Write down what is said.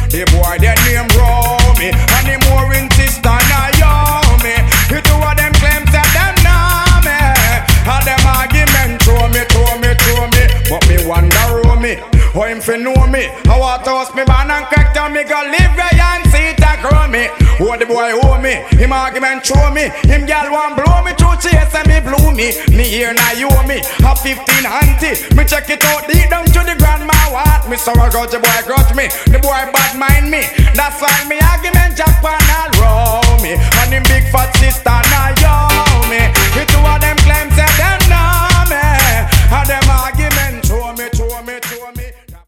The boy their name Romy, and the more insist on Naomi. You two of them claims that them know me, and them argument throw me. But me wonder Romy, how him fi know me? I want to host me man and crack down me go live where and see it a grow me. Oh the boy owe me, him argument show me. Him gal want blow me through chase and me blew me. Me here now you owe me, a 15 auntie. Me check it out deep down to the grandma what. Me so I got the boy got me, the boy bad mind me. That's why me argument Japan all row me. And him big fat sister